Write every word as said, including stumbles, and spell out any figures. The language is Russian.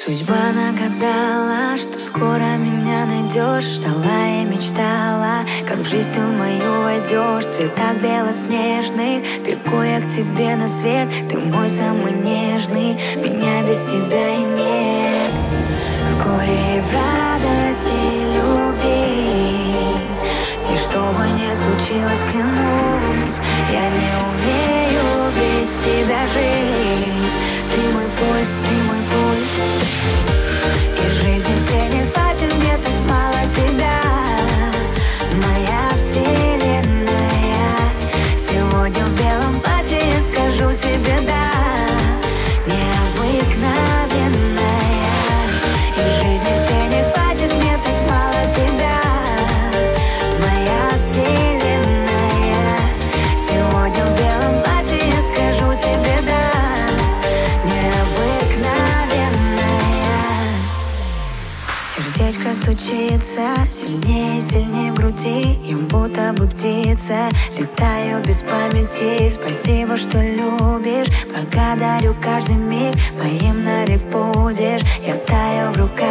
Судьба нагадала, что скоро меня найдешь. Ждала и мечтала, как в жизнь ты в мою войдешь. В цветах белоснежных бегу я к тебе на свет. Ты мой самый нежный, меня без тебя и нет. В горе и в радости любить, и что бы ни случилось, клянусь, я не умею без тебя жить. Ты мой пульс, ты мой пульс. И жизни все не хватит, мне так мало тебя. Моя вселенная. Сегодня в белом платье я скажу тебе да. Необыкновенная. И жизни все не хватит, мне так мало тебя. Моя вселенная. Сегодня в белом платье я скажу тебе да. Сердечко стучится сильнее и сильнее в груди. Я будто бы птица, летаю без памяти. Спасибо, что любишь, благодарю каждый миг. Моим навек будешь, я таю в руках